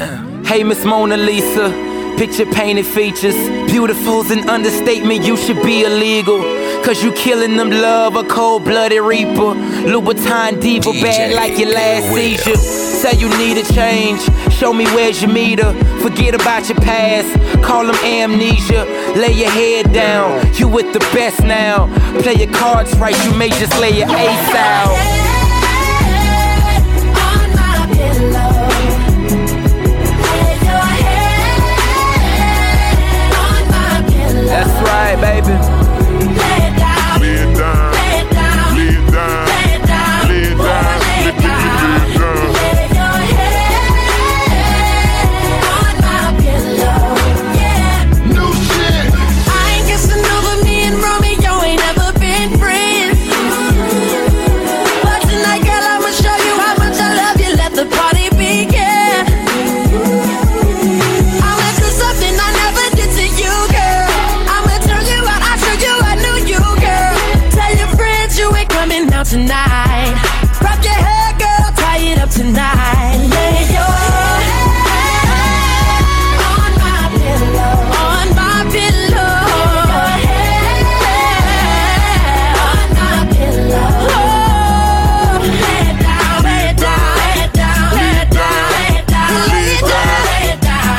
Hey, Miss Mona Lisa, picture painted features. Beautiful's an understatement, you should be illegal. Cause you killing them love, a cold-blooded reaper. Louboutin diva, DJ bad like your last seizure. Say you need a change, show me where's your meter. Forget about your past, call them amnesia. Lay your head down, you with the best now. Play your cards right, you may just lay your ace out. On my pillow. That's right, baby. Lay it down, Lay it down, lay it down, lay it down, lay it down, lay it down, lay it down. down. Lay your head on my pillow, yeah. New shit. I ain't Casanova, me and Romeo ain't never been friends. But tonight, girl, I'ma show you how much I love you. Let the party begin. I'ma do something I never did to you, girl. I'ma turn you out, I'll show you I knew you, girl. Tell your friends you ain't coming out tonight. Wrap your hair, girl, tie it up tonight. Lay your head on my pillow, on my pillow. On my pillow. Lay it down, lay it down, lay it down, lay it down, lay it down, lay it down, lay it down.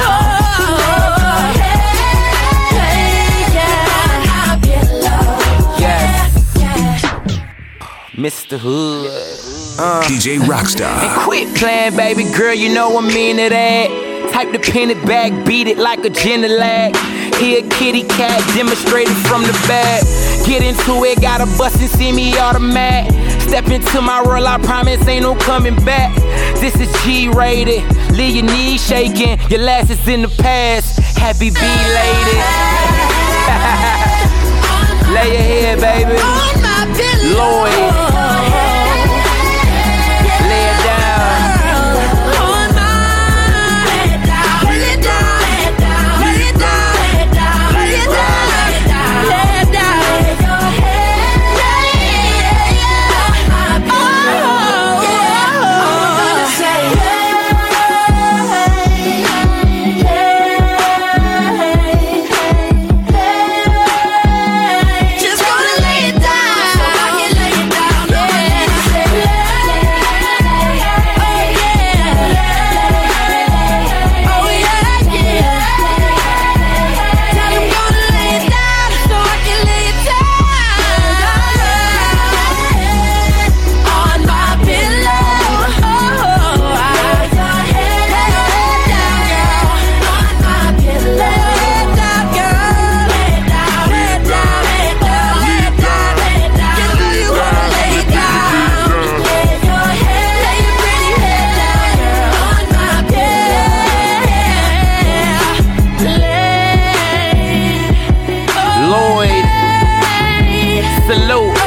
Yes. Mr. Hood. DJ Rockstar. And quit playing, baby girl, you know I'm into that. Type the pen it back, beat it like a Genilac. Here, kitty cat, demonstrated from the back. Get into it, got a bust and semi-automatic. Step into my role, I promise ain't no coming back. This is G-rated, leave your knees shaking. Your last is in the past, happy belated. Lay your head, baby. On my pillow. Lloyd. Lay it down. On my lay it down, lay it down, lay it down, lay it down, lay it down, lay it down, lay it down. Lay your head on my pillow. Just gonna lay it down so I can lay it down, yeah. Oh yeah, yeah. Tell him gonna lay it down so I can lay it down on my pillow. Lay your head down, girl, on my pillow. Lay it down, girl. Lay it down, lay it down, lay it down, lay it down, lay it down. You know you wanna lay it down. Lay your head, lay your pretty head down, girl, on my pillow. Lloyd. Salute.